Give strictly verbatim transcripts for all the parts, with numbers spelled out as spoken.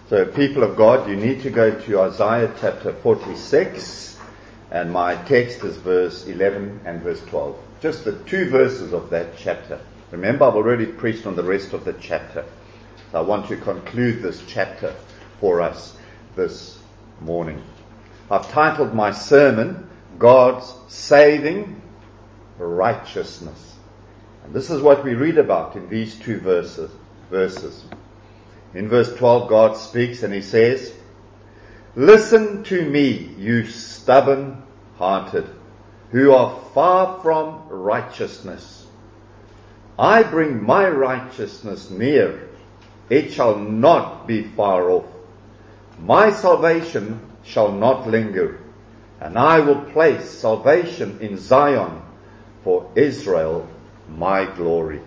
So, people of God, you need to go to Isaiah chapter forty-six, and my text is verse eleven and verse twelve. Just the two verses of that chapter. Remember, I've already preached on the rest of the chapter. So I want to conclude this chapter for us this morning. I've titled my sermon, God's Saving Righteousness. And this is what we read about in these two verses. verses. In verse twelve, God speaks and He says, "Listen to me, you stubborn-hearted, who are far from righteousness. I bring my righteousness near. It shall not be far off. My salvation shall not linger, and I will place salvation in Zion for Israel, my glory."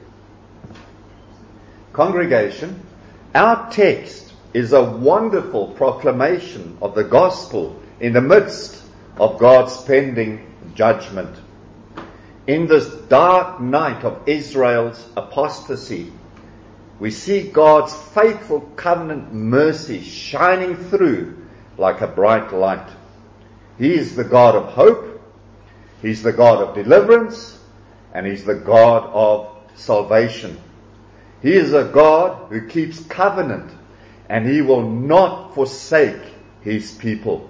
Congregation, our text is a wonderful proclamation of the gospel in the midst of God's pending judgment. In this dark night of Israel's apostasy, we see God's faithful covenant mercy shining through like a bright light. He is the God of hope, He's the God of deliverance, and He's the God of salvation. He is a God who keeps covenant, and He will not forsake His people.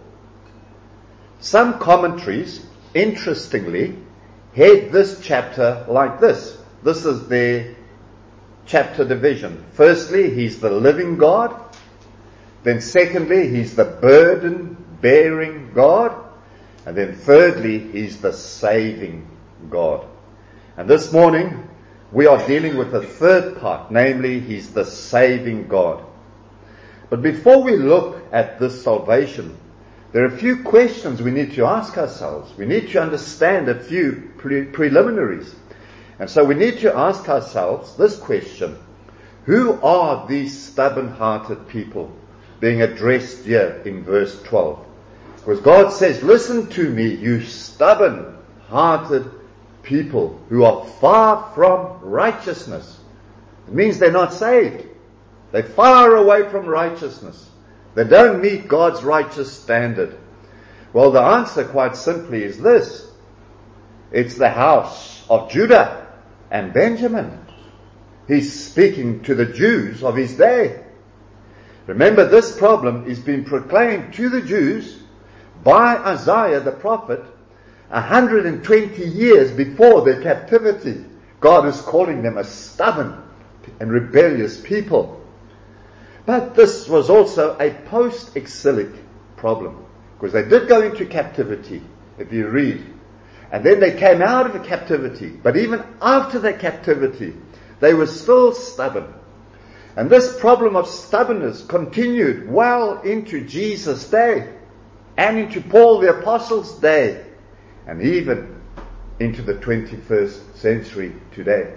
Some commentaries, interestingly, head this chapter like this. This is their chapter division. Firstly, He's the living God. Then secondly, He's the burden-bearing God. And then thirdly, He's the saving God. And this morning, we are dealing with the third part, namely, He's the saving God. But before we look at this salvation, there are a few questions we need to ask ourselves. We need to understand a few pre- preliminaries. And so we need to ask ourselves this question: who are these stubborn-hearted people being addressed here in verse twelve? Because God says, "Listen to me, you stubborn-hearted people who are far from righteousness." It means they're not saved. They're far away from righteousness. They don't meet God's righteous standard. Well, the answer quite simply is this. It's the house of Judah and Benjamin. He's speaking to the Jews of His day. Remember, this problem is being proclaimed to the Jews by Isaiah the prophet one hundred twenty years before their captivity. God is calling them a stubborn and rebellious people. But this was also a post-exilic problem, because they did go into captivity, if you read. And then they came out of the captivity. But even after their captivity, they were still stubborn. And this problem of stubbornness continued well into Jesus' day, and into Paul the Apostle's day, and even into the twenty-first century today.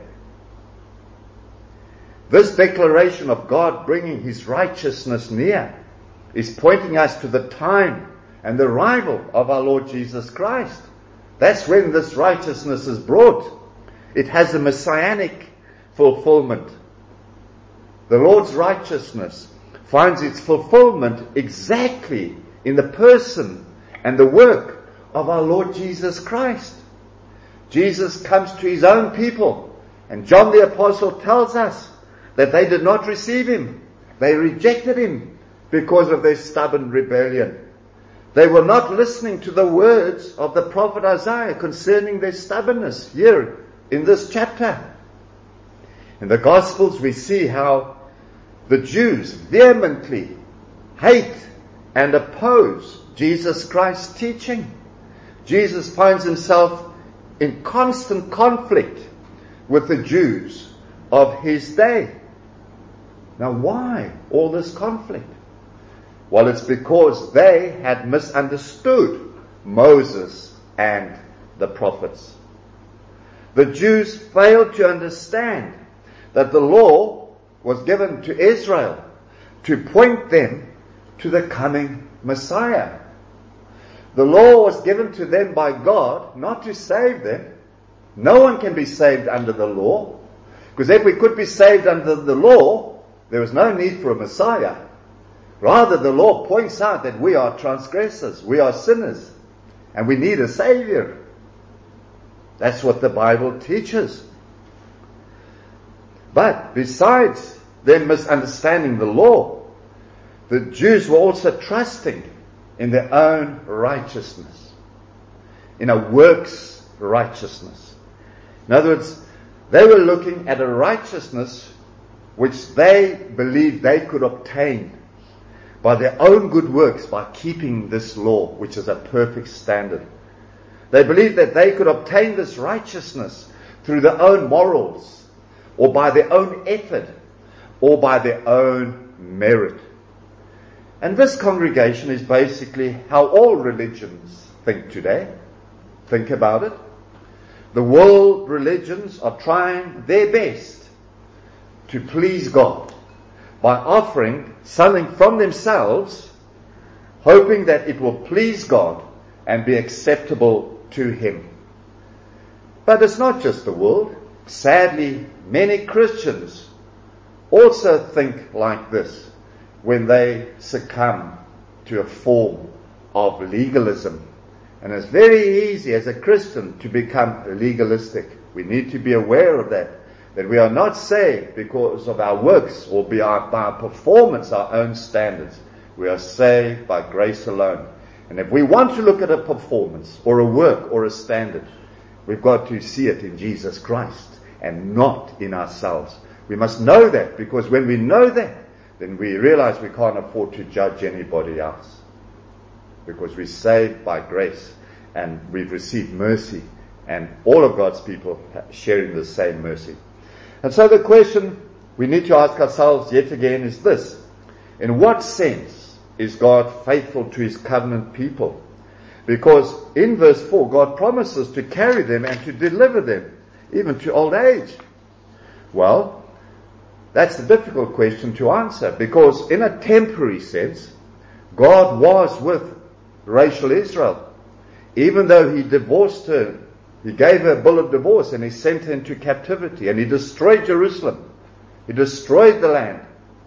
This declaration of God bringing His righteousness near is pointing us to the time and the arrival of our Lord Jesus Christ. That's when this righteousness is brought. It has a messianic fulfillment. The Lord's righteousness finds its fulfillment exactly in the person and the work of our Lord Jesus Christ. Jesus comes to His own people, and John the Apostle tells us that they did not receive Him. They rejected Him because of their stubborn rebellion. They were not listening to the words of the prophet Isaiah concerning their stubbornness here in this chapter. In the Gospels we see how the Jews vehemently hate and oppose Jesus Christ's teaching. Jesus finds Himself in constant conflict with the Jews of His day. Now, why all this conflict? Well, it's because they had misunderstood Moses and the prophets. The Jews failed to understand that the law was given to Israel to point them to the coming Messiah. The law was given to them by God not to save them. No one can be saved under the law, because if we could be saved under the law, there was no need for a Messiah. Rather, the law points out that we are transgressors, we are sinners, and we need a Savior. That's what the Bible teaches. But besides them misunderstanding the law, the Jews were also trusting in their own righteousness, in a works righteousness. In other words, they were looking at a righteousness which they believed they could obtain by their own good works, by keeping this law, which is a perfect standard. They believed that they could obtain this righteousness through their own morals, or by their own effort, or by their own merit. And this congregation is basically how all religions think today. Think about it. The world religions are trying their best to please God by offering something from themselves, hoping that it will please God and be acceptable to Him. But it's not just the world. Sadly, many Christians also think like this when they succumb to a form of legalism. And it's very easy as a Christian to become legalistic. We need to be aware of that, that we are not saved because of our works or by our, by our performance, our own standards. We are saved by grace alone. And if we want to look at a performance or a work or a standard, we've got to see it in Jesus Christ and not in ourselves. We must know that, because when we know that, then we realize we can't afford to judge anybody else, because we're saved by grace and we've received mercy, and all of God's people sharing the same mercy. And so the question we need to ask ourselves yet again is this: in what sense is God faithful to His covenant people? Because in verse four, God promises to carry them and to deliver them even to old age. Well, that's a difficult question to answer, because in a temporary sense, God was with Rachel Israel. Even though He divorced her, He gave her a bill of divorce and He sent her into captivity, and He destroyed Jerusalem. He destroyed the land.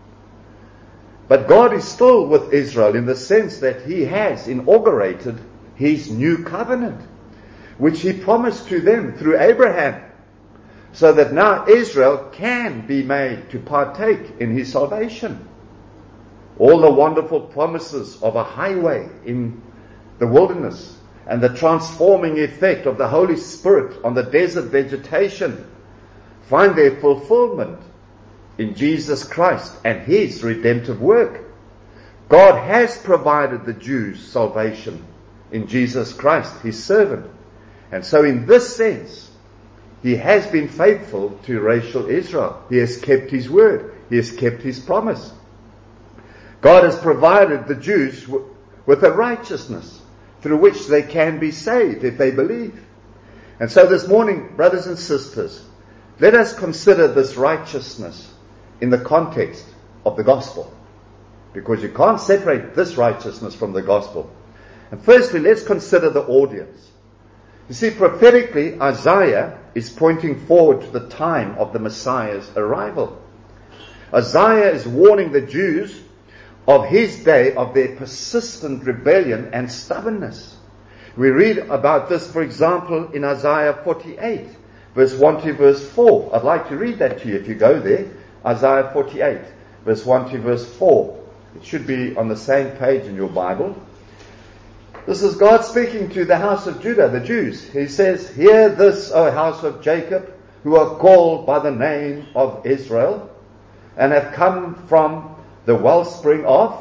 But God is still with Israel in the sense that He has inaugurated His new covenant, which He promised to them through Abraham, so that now Israel can be made to partake in His salvation. All the wonderful promises of a highway in the wilderness and the transforming effect of the Holy Spirit on the desert vegetation find their fulfillment in Jesus Christ and His redemptive work. God has provided the Jews salvation in Jesus Christ, His servant. And so in this sense, He has been faithful to Rachel Israel. He has kept His word. He has kept His promise. God has provided the Jews w- with a righteousness through which they can be saved if they believe. And so this morning, brothers and sisters, let us consider this righteousness in the context of the gospel, because you can't separate this righteousness from the gospel. And firstly, let's consider the audience. You see, prophetically, Isaiah is pointing forward to the time of the Messiah's arrival. Isaiah is warning the Jews of his day of their persistent rebellion and stubbornness. We read about this, for example, in Isaiah forty-eight, verse one to verse four. I'd like to read that to you if you go there. Isaiah forty-eight, verse one to verse four. It should be on the same page in your Bible. This is God speaking to the house of Judah, the Jews. He says, "Hear this, O house of Jacob, who are called by the name of Israel, and have come from the wellspring of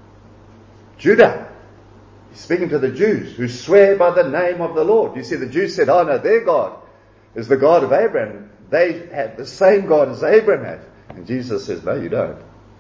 Judah." He's speaking to the Jews who swear by the name of the Lord. You see, the Jews said, oh no, their God is the God of Abraham. They had the same God as Abraham had. And Jesus says, no, you don't.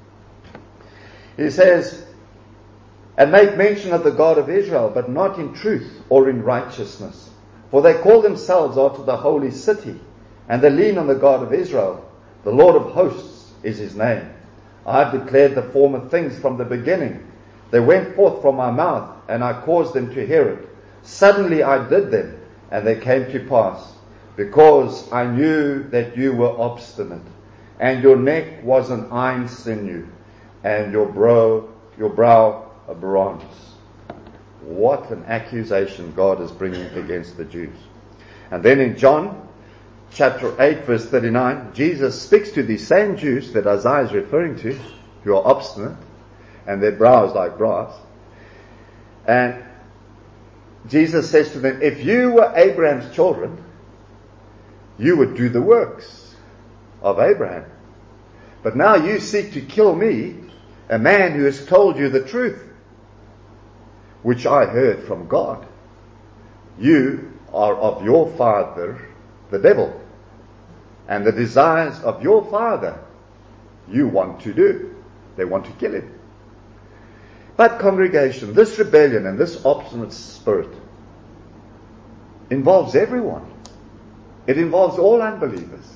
He says, "And make mention of the God of Israel, but not in truth or in righteousness. For they call themselves after the holy city, and they lean on the God of Israel. The Lord of hosts is His name. I have declared the former things from the beginning. They went forth from my mouth, and I caused them to hear it. Suddenly I did them, and they came to pass, because I knew that you were obstinate, and your neck was an iron sinew, and your brow your brow a bronze. What an accusation God is bringing against the Jews. And then in John chapter eight verse thirty-nine, Jesus speaks to these same Jews that Isaiah is referring to, who are obstinate, and their brow is like brass. And Jesus says to them, if you were Abraham's children, you would do the works of Abraham. But now you seek to kill me, a man who has told you the truth, which I heard from God. You are of your father, the devil, and the desires of your father you want to do. They want to kill him. But congregation, this rebellion and this obstinate spirit involves everyone. It involves all unbelievers.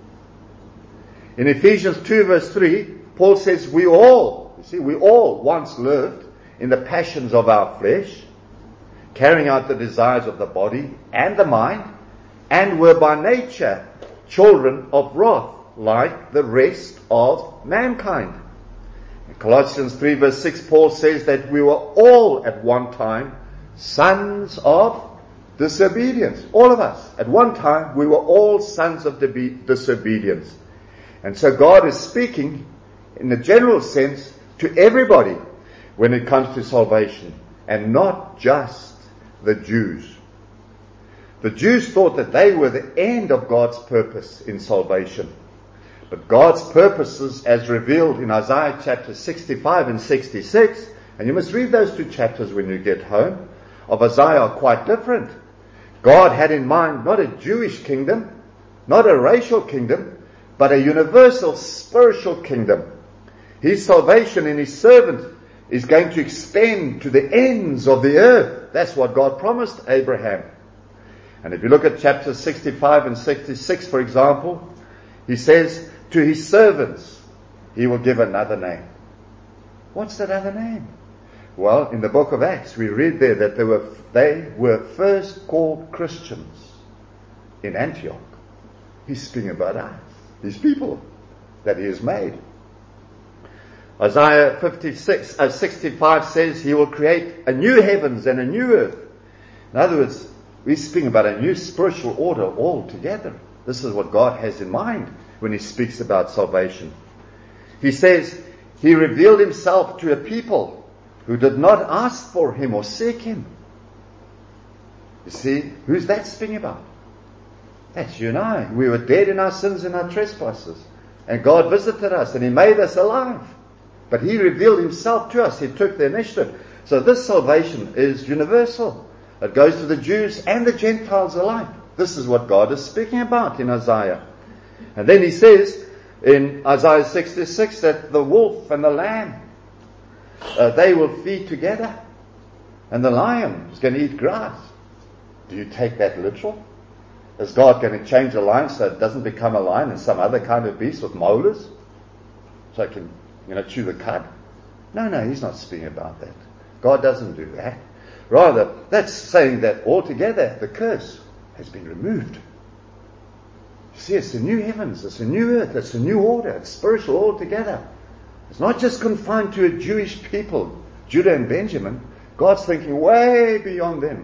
In Ephesians two verse three, Paul says we all, you see, we all once lived in the passions of our flesh, carrying out the desires of the body and the mind, and were by nature children of wrath, like the rest of mankind. In Colossians three verse six, Paul says that we were all at one time sons of disobedience. All of us. At one time, we were all sons of disobedience. And so God is speaking in a general sense to everybody when it comes to salvation, and not just the Jews. The Jews thought that they were the end of God's purpose in salvation. But God's purposes, as revealed in Isaiah chapter sixty-five and sixty-six, and you must read those two chapters when you get home, of Isaiah are quite different. God had in mind not a Jewish kingdom, not a racial kingdom, but a universal spiritual kingdom. His salvation in His servant is going to extend to the ends of the earth. That's what God promised Abraham. And if you look at chapters sixty-five and sixty-six, for example, He says, to His servants, He will give another name. What's that other name? Well, in the book of Acts, we read there that they were, they were first called Christians in Antioch. He's speaking about us, these people that He has made. Isaiah fifty-six, uh, sixty-five says He will create a new heavens and a new earth. In other words, we're speaking about a new spiritual order altogether. This is what God has in mind when He speaks about salvation. He says He revealed Himself to a people who did not ask for Him or seek Him. You see, who's that speaking about? That's you and I. We were dead in our sins and our trespasses. And God visited us and He made us alive. But He revealed Himself to us. He took the initiative. So this salvation is universal. It goes to the Jews and the Gentiles alike. This is what God is speaking about in Isaiah. And then He says in Isaiah sixty-six that the wolf and the lamb, uh, they will feed together. And the lion is going to eat grass. Do you take that literal? Is God going to change the lion so it doesn't become a lion and some other kind of beast with molars? So it can, you know, chew the cud? No, no, He's not speaking about that. God doesn't do that. Rather, that's saying that altogether the curse has been removed. You see, it's a new heavens, it's a new earth, it's a new order, it's spiritual altogether. It's not just confined to a Jewish people, Judah and Benjamin. God's thinking way beyond them.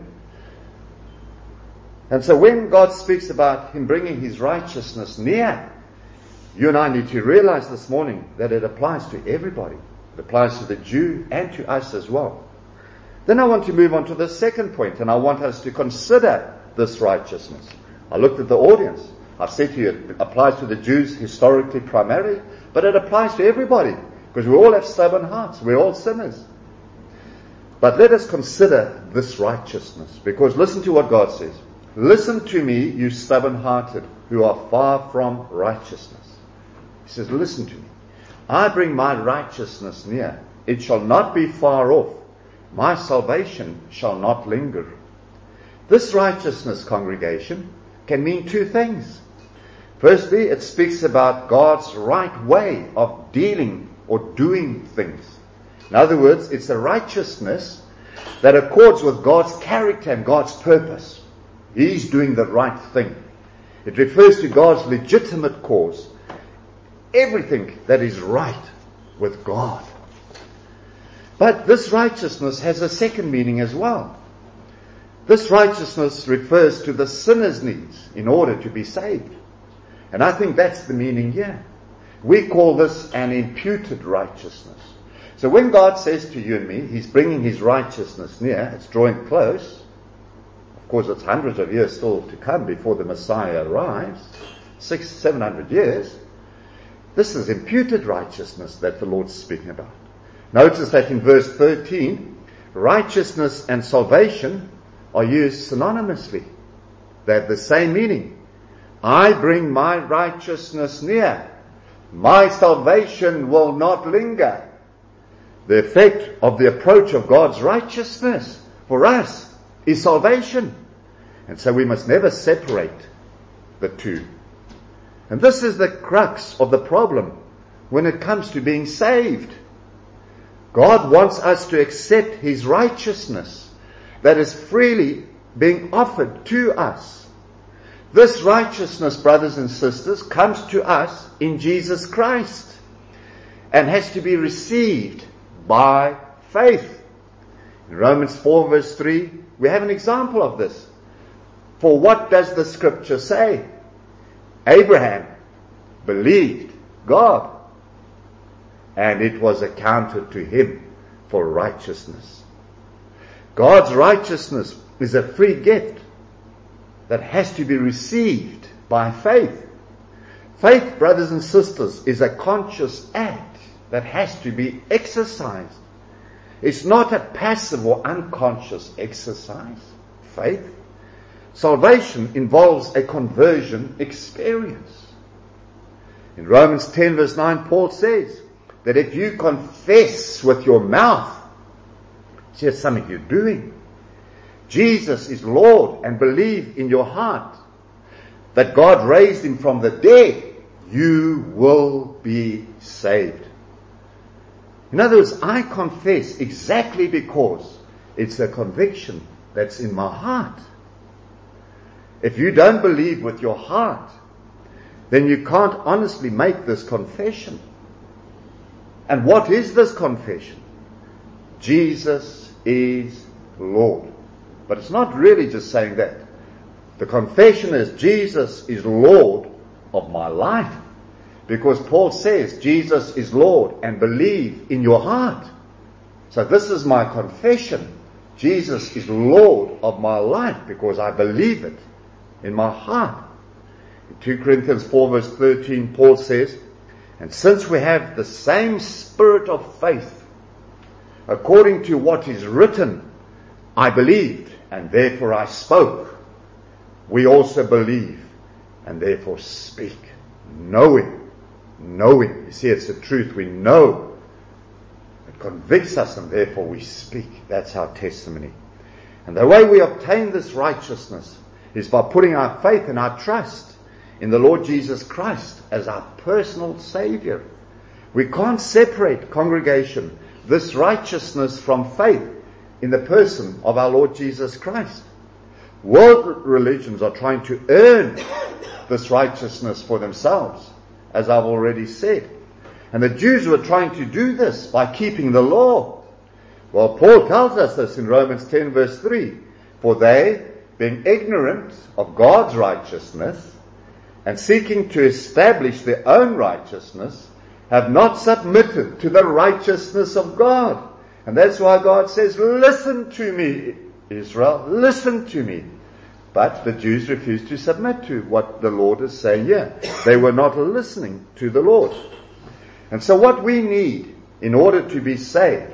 And so when God speaks about Him bringing His righteousness near, you and I need to realize this morning that it applies to everybody. It applies to the Jew and to us as well. Then I want to move on to the second point, and I want us to consider this righteousness. I looked at the audience. I've said to you it applies to the Jews historically primarily, but it applies to everybody, because we all have stubborn hearts. We're all sinners. But let us consider this righteousness, because listen to what God says. Listen to me, you stubborn-hearted, who are far from righteousness. He says, listen to me. I bring my righteousness near. It shall not be far off. My salvation shall not linger. This righteousness, congregation, can mean two things. Firstly, it speaks about God's right way of dealing or doing things. In other words, it's a righteousness that accords with God's character and God's purpose. He's doing the right thing. It refers to God's legitimate cause. Everything that is right with God. But this righteousness has a second meaning as well. This righteousness refers to the sinner's needs in order to be saved. And I think that's the meaning here. We call this an imputed righteousness. So when God says to you and me, He's bringing His righteousness near, it's drawing close. Of course, it's hundreds of years still to come before the Messiah arrives. Six, seven hundred years. This is imputed righteousness that the Lord's speaking about. Notice that in verse thirteen, righteousness and salvation are used synonymously. They have the same meaning. I bring my righteousness near. My salvation will not linger. The effect of the approach of God's righteousness for us is salvation. And so we must never separate the two. And this is the crux of the problem when it comes to being saved. God wants us to accept His righteousness that is freely being offered to us. This righteousness, brothers and sisters, comes to us in Jesus Christ and has to be received by faith. In Romans four verse three, we have an example of this. For what does the scripture say? Abraham believed God, and it was accounted to him for righteousness. God's righteousness is a free gift that has to be received by faith. Faith, brothers and sisters, is a conscious act that has to be exercised. It's not a passive or unconscious exercise. Faith. Salvation involves a conversion experience. In Romans ten verse nine, Paul says that if you confess with your mouth, see, it's something you're doing, Jesus is Lord, and believe in your heart that God raised Him from the dead, you will be saved. In other words, I confess exactly because it's a conviction that's in my heart. If you don't believe with your heart, then you can't honestly make this confession. And what is this confession? Jesus is Lord. But it's not really just saying that. The confession is Jesus is Lord of my life. Because Paul says Jesus is Lord, and believe in your heart. So this is my confession. Jesus is Lord of my life because I believe it in my heart. In two Corinthians four verse thirteen, Paul says, and since we have the same spirit of faith, according to what is written, I believed, and therefore I spoke. We also believe, and therefore speak. Knowing, knowing. You see, it's the truth. We know. It convicts us, and therefore we speak. That's our testimony. And the way we obtain this righteousness is by putting our faith and our trust in the Lord Jesus Christ as our personal Savior. We can't separate, congregation, this righteousness from faith in the person of our Lord Jesus Christ. World religions are trying to earn this righteousness for themselves, as I've already said. And the Jews were trying to do this by keeping the law. Well, Paul tells us this in Romans ten verse three. For they, being ignorant of God's righteousness, and seeking to establish their own righteousness, have not submitted to the righteousness of God. And that's why God says, listen to me, Israel, listen to me. But the Jews refused to submit to what the Lord is saying here. They were not listening to the Lord. And so what we need in order to be saved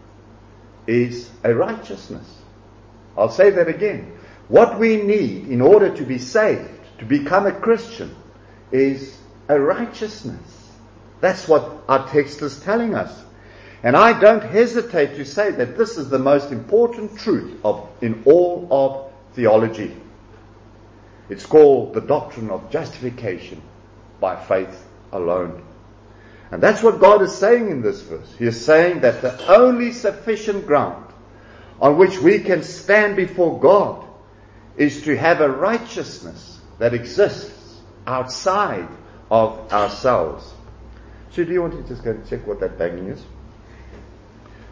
is a righteousness. I'll say that again. What we need in order to be saved, to become a Christian, is a righteousness. That's what our text is telling us. And I don't hesitate to say that this is the most important truth of in all of theology. It's called the doctrine of justification by faith alone. And that's what God is saying in this verse. He is saying that the only sufficient ground on which we can stand before God is to have a righteousness that exists outside of ourselves. So do you want to just go and check what that banging is?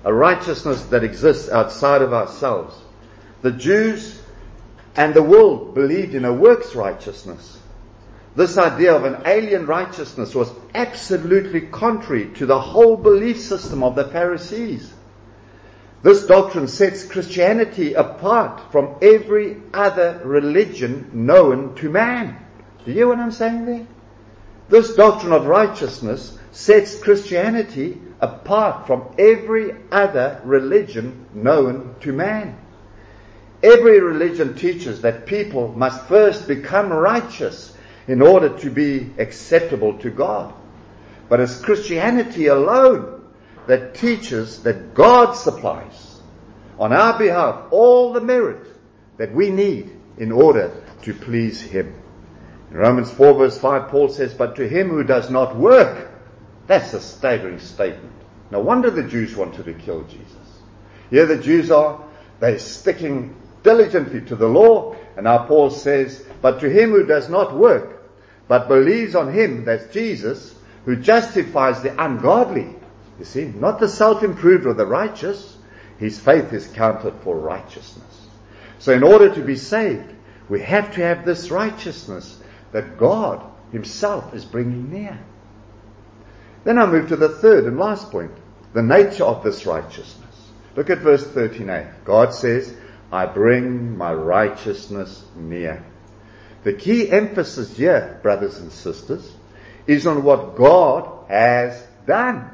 a righteousness that exists outside of ourselves. The Jews and the world believed in a works righteousness. This idea of an alien righteousness was absolutely contrary to the whole belief system of the Pharisees. This doctrine sets Christianity apart from every other religion known to man. Do you hear what I'm saying there? This doctrine of righteousness sets Christianity apart from every other religion known to man. Every religion teaches that people must first become righteous in order to be acceptable to God. But it's Christianity alone that teaches that God supplies on our behalf all the merit that we need in order to please Him. In Romans four verse five, Paul says, but to him who does not work, that's a staggering statement. No wonder the Jews wanted to kill Jesus. Here the Jews are, they're sticking diligently to the law, and now Paul says, but to him who does not work, but believes on Him, that's Jesus, who justifies the ungodly. You see, not the self-improved or the righteous. His faith is counted for righteousness. So in order to be saved, we have to have this righteousness that God Himself is bringing near. Then I move to the third and last point, the nature of this righteousness. Look at verse thirteen a. God says, I bring my righteousness near. The key emphasis here, brothers and sisters, is on what God has done.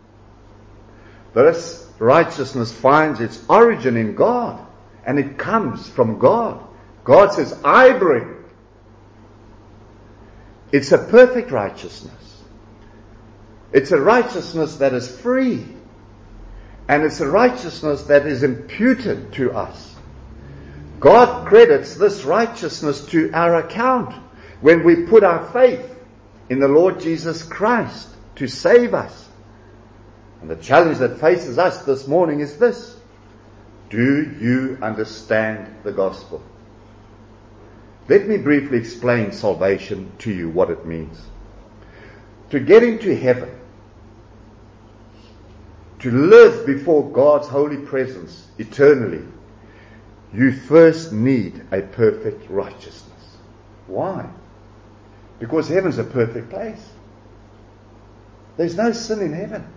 This righteousness finds its origin in God, and it comes from God. God says, I bring. It's a perfect righteousness. It's a righteousness that is free. And it's a righteousness that is imputed to us. God credits this righteousness to our account when we put our faith in the Lord Jesus Christ to save us. And the challenge that faces us this morning is this. Do you understand the gospel? Let me briefly explain salvation to you, what it means. To get into heaven, to live before God's holy presence eternally, you first need a perfect righteousness. Why? Because heaven's a perfect place. There's no sin in heaven.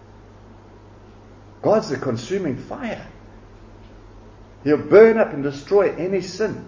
God's a consuming fire. He'll burn up and destroy any sin.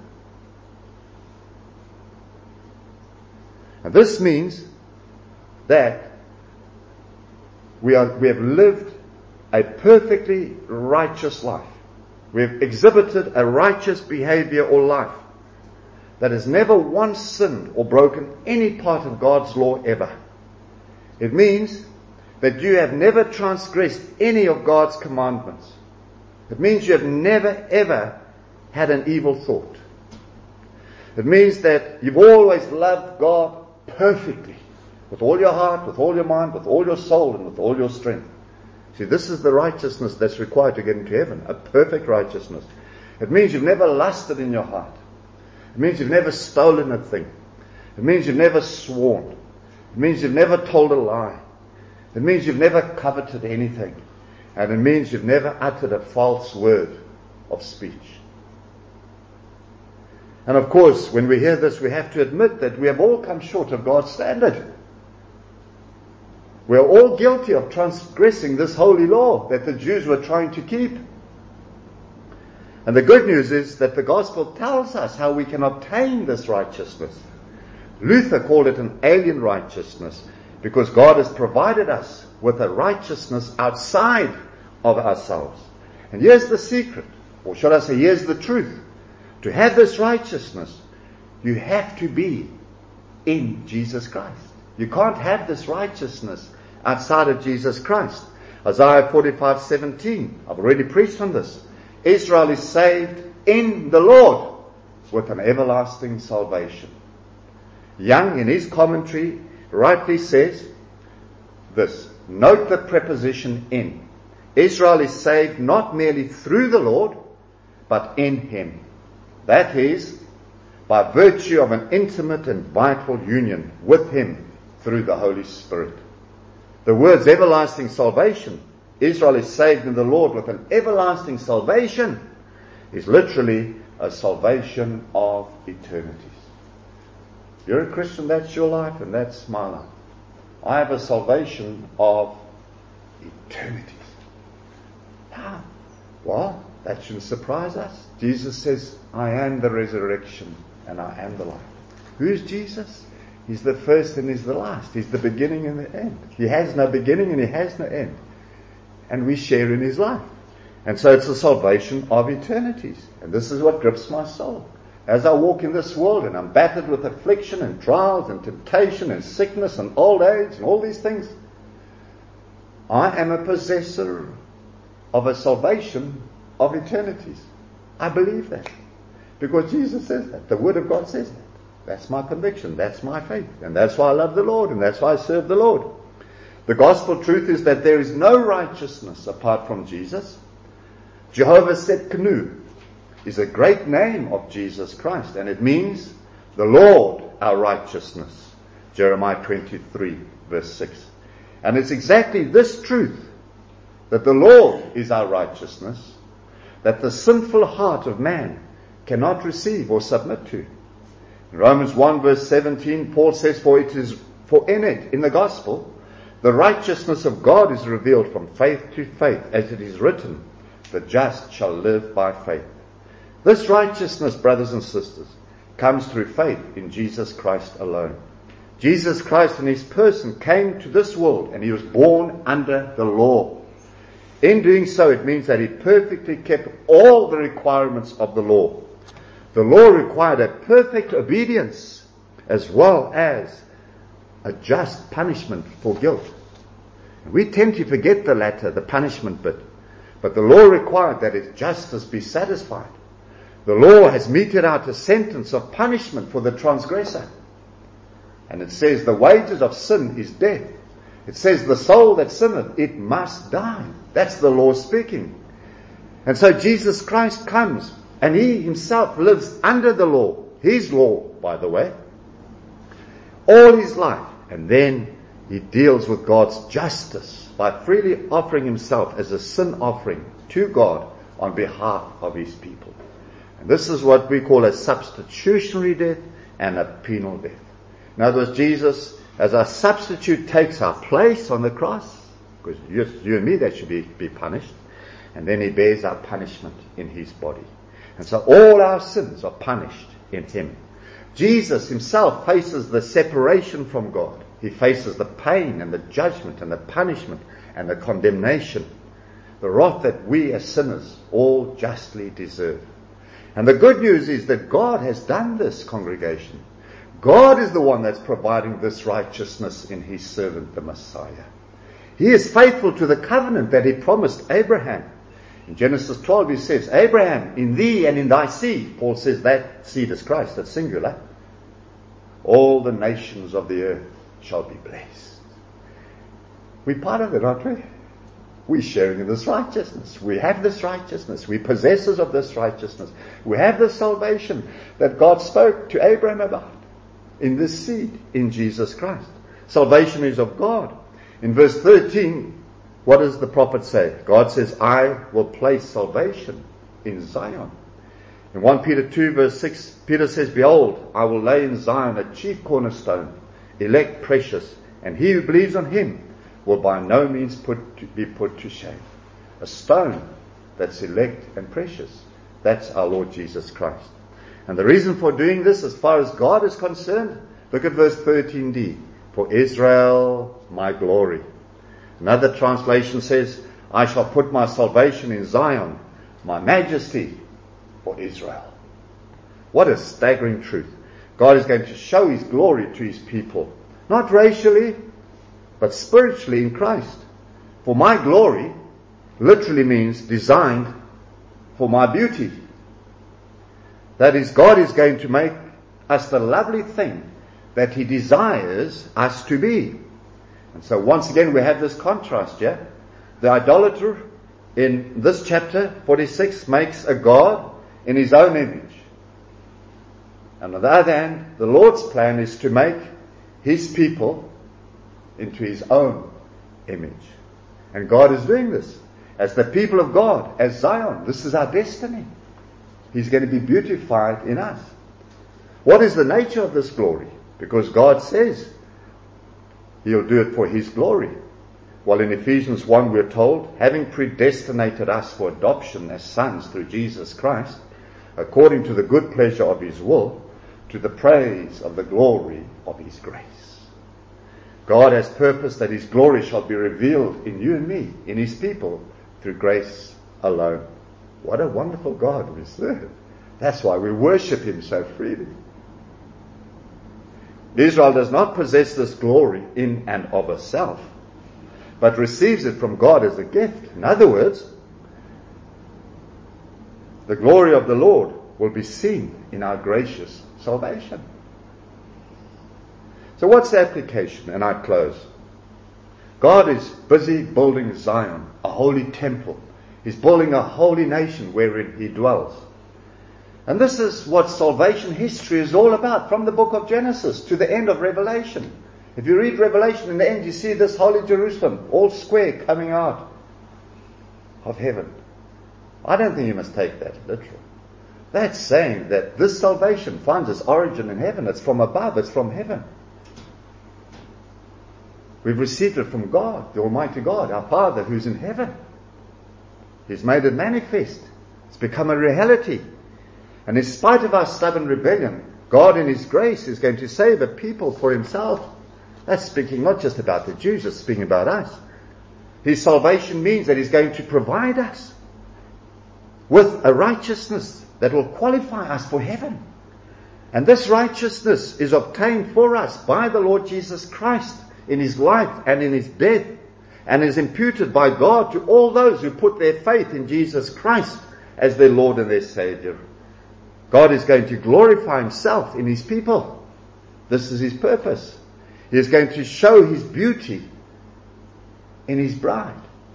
And this means that we are, we have lived a perfectly righteous life. We have exhibited a righteous behavior or life that has never once sinned or broken any part of God's law ever. It means that you have never transgressed any of God's commandments. It means you have never ever had an evil thought. It means that you've always loved God perfectly, with all your heart, with all your mind, with all your soul, and with all your strength. See, this is the righteousness that's required to get into heaven, a perfect righteousness. It means you've never lusted in your heart. It means you've never stolen a thing. It means you've never sworn. It means you've never told a lie. It means you've never coveted anything. And it means you've never uttered a false word of speech. And of course, when we hear this, we have to admit that we have all come short of God's standard. We are all guilty of transgressing this holy law that the Jews were trying to keep. And the good news is that the gospel tells us how we can obtain this righteousness. Luther called it an alien righteousness because God has provided us with a righteousness outside of ourselves. And here's the secret, or should I say, here's the truth. To have this righteousness, you have to be in Jesus Christ. You can't have this righteousness outside of Jesus Christ. Isaiah forty-five seventeen. I've already preached on this. Israel is saved in the Lord with an everlasting salvation. Young, in his commentary, rightly says this. Note the preposition in. Israel is saved not merely through the Lord, but in Him. That is, by virtue of an intimate and vital union with Him through the Holy Spirit. The words everlasting salvation Israel is saved in the Lord with an everlasting salvation is literally a salvation of eternities. You're a Christian, that's your life, and that's my life. I have a salvation of eternities. Ah, well, that shouldn't surprise us. Jesus says, I am the resurrection and I am the life. Who's Jesus? He's the first and he's the last. He's the beginning and the end. He has no beginning and he has no end. And we share in his life. And so it's the salvation of eternities. And this is what grips my soul. As I walk in this world and I'm battered with affliction and trials and temptation and sickness and old age and all these things, I am a possessor of a salvation of eternities. I believe that. Because Jesus says that. The Word of God says that. That's my conviction. That's my faith. And that's why I love the Lord. And that's why I serve the Lord. The gospel truth is that there is no righteousness apart from Jesus. Jehovah Tsidkenu is a great name of Jesus Christ. And it means the Lord our righteousness. Jeremiah twenty-three verse six. And it's exactly this truth, that the Lord is our righteousness, that the sinful heart of man cannot receive or submit to. In Romans one verse seventeen, Paul says, For it is, for in it, in the gospel, the righteousness of God is revealed from faith to faith, as it is written, the just shall live by faith. This righteousness, brothers and sisters, comes through faith in Jesus Christ alone. Jesus Christ in his person came to this world and he was born under the law. In doing so, it means that he perfectly kept all the requirements of the law. The law required a perfect obedience as well as a just punishment for guilt. We tend to forget the latter, the punishment bit. But the law required that its justice be satisfied. The law has meted out a sentence of punishment for the transgressor. And it says the wages of sin is death. It says the soul that sinneth, it must die. That's the law speaking. And so Jesus Christ comes and he himself lives under the law. His law, by the way. All his life. And then he deals with God's justice by freely offering himself as a sin offering to God on behalf of his people. And this is what we call a substitutionary death and a penal death. In other words, Jesus, as our substitute, takes our place on the cross, because you, you and me, that should be, be punished, and then he bears our punishment in his body. And so all our sins are punished in him. Jesus himself faces the separation from God. He faces the pain and the judgment and the punishment and the condemnation, the wrath that we as sinners all justly deserve. And the good news is that God has done this, congregation. God is the one that's providing this righteousness in his servant, the Messiah. He is faithful to the covenant that he promised Abraham. In Genesis twelve he says, Abraham, in thee and in thy seed. Paul says that seed is Christ, that's singular. All the nations of the earth shall be blessed. We're part of it, aren't we? We're sharing in this righteousness. We have this righteousness. We're possessors of this righteousness. We have this salvation that God spoke to Abraham about in this seed, in Jesus Christ. Salvation is of God. In verse thirteen, what does the prophet say? God says, I will place salvation in Zion. In First Peter two verse six, Peter says, Behold, I will lay in Zion a chief cornerstone, elect, precious, and he who believes on him will by no means put to, be put to shame. A stone that's elect and precious. That's our Lord Jesus Christ. And the reason for doing this, as far as God is concerned, look at verse thirteen d. For Israel, my glory. Another translation says, I shall put my salvation in Zion, my majesty for Israel. What a staggering truth. God is going to show his glory to his people. Not racially, but spiritually in Christ. For my glory literally means designed for my beauty. That is, God is going to make us the lovely thing that he desires us to be. And so once again we have this contrast here. Yeah? The idolater in this chapter forty-six makes a God in his own image. And on the other hand, the Lord's plan is to make his people into his own image. And God is doing this. As the people of God, as Zion, this is our destiny. He's going to be beautified in us. What is the nature of this glory? Because God says He'll do it for His glory. Well, in Ephesians one we're told, having predestinated us for adoption as sons through Jesus Christ, according to the good pleasure of His will, to the praise of the glory of His grace. God has purposed that His glory shall be revealed in you and me, in His people, through grace alone. What a wonderful God we serve. That's why we worship Him so freely. Israel does not possess this glory in and of herself, but receives it from God as a gift. In other words, the glory of the Lord will be seen in our gracious salvation. So what's the application? And I close. God is busy building Zion, a holy temple. He's building a holy nation wherein He dwells. And this is what salvation history is all about, from the book of Genesis to the end of Revelation. If you read Revelation, in the end you see this holy Jerusalem, all square, coming out of heaven. I don't think you must take that literal. That's saying that this salvation finds its origin in heaven. It's from above, it's from heaven. We've received it from God, the Almighty God, our Father who's in heaven. He's made it manifest. It's become a reality. And in spite of our stubborn rebellion, God in His grace is going to save a people for Himself. That's speaking not just about the Jews, it's speaking about us. His salvation means that He's going to provide us with a righteousness that will qualify us for heaven. And this righteousness is obtained for us by the Lord Jesus Christ in His life and in His death, and is imputed by God to all those who put their faith in Jesus Christ as their Lord and their Savior. God is going to glorify Himself in His people. This is His purpose. He is going to show His beauty in His bride.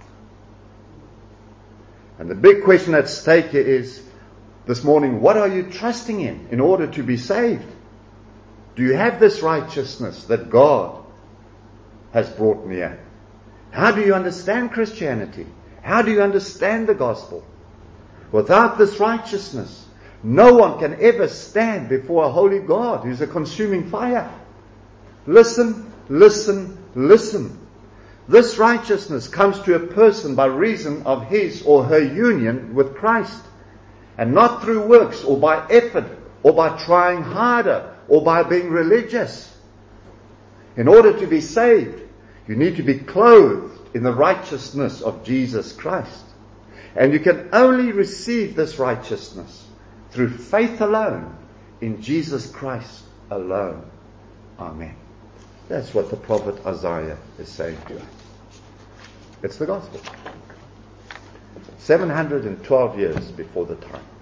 And the big question at stake here is, this morning, what are you trusting in in order to be saved? Do you have this righteousness that God has brought near? How do you understand Christianity? How do you understand the gospel? Without this righteousness, no one can ever stand before a holy God who's a consuming fire. Listen, listen, listen. This righteousness comes to a person by reason of his or her union with Christ, and not through works or by effort or by trying harder or by being religious. In order to be saved, you need to be clothed in the righteousness of Jesus Christ. And you can only receive this righteousness through faith alone, in Jesus Christ alone. Amen. That's what the prophet Isaiah is saying to us. It's the gospel. seven hundred twelve years before the time.